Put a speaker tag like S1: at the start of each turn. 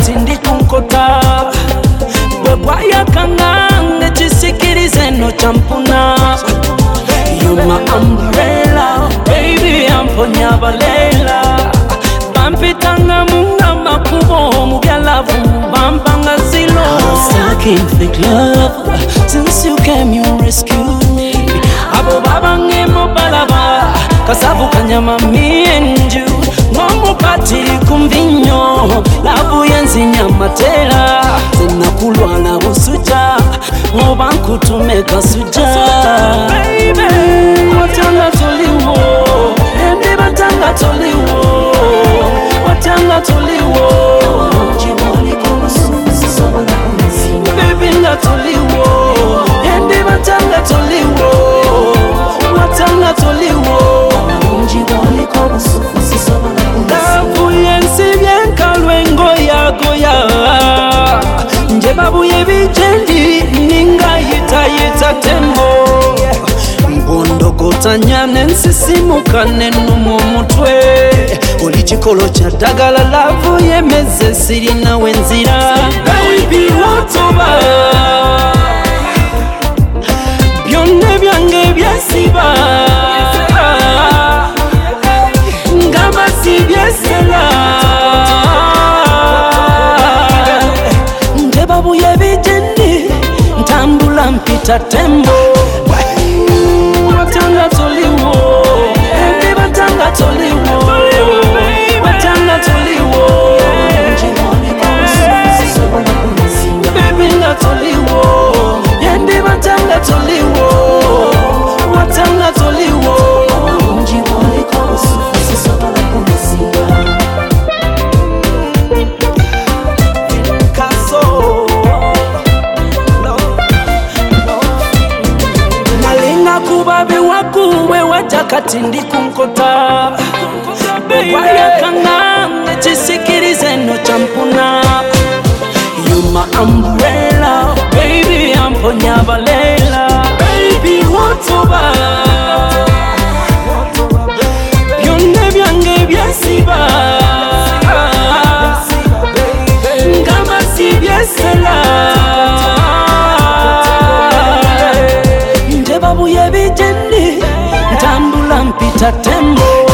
S1: kati ndi kunkota bwebwaya kangange chisikirize no champuna. You my umbrella, baby amponya balela. Bampitanga munga makubo mubyalavu bampanga zilo. Stuck in fake love, since you came you rescued me. Abo babange mobalaba, kasavu kanyama me and you. Momo pati kumvinyo, labu yenzi nyamatela. Zina kulwana usuja, mobanku tumeka suja. Baby, watanga toliwo, endi batanga toliwo. Watanga toliwo, baby nga toliwo, endi batanga toliwo. Watanga toliwo, labu yensi byenkalwengo yagoya. Nje babuye bijendi ninga yita tembo. Mbondogotanya nensisimuka nenumu mutwe. Oli chikolo cha dagala lavu yemeze sirina wenzira. Baby wotoba, byonne byange byesiba. Ngamba si byesela. Nje babuye bijendi ntambula mpita tembo. Watanga toliwo, endi batanga toliwo. Watanga toliwo, baby nga toliwo, endi batanga toliwo. Watanga toliwo. Kubabe wakuwe wajakati ndi kunkota bwaya kangange chisikirize no champuna. You my umbrella, baby amponya balela. Baby wotoba, byonne byange byesiba. Ngamba si byesela. Babuye bijendi ntambula mpita tembo.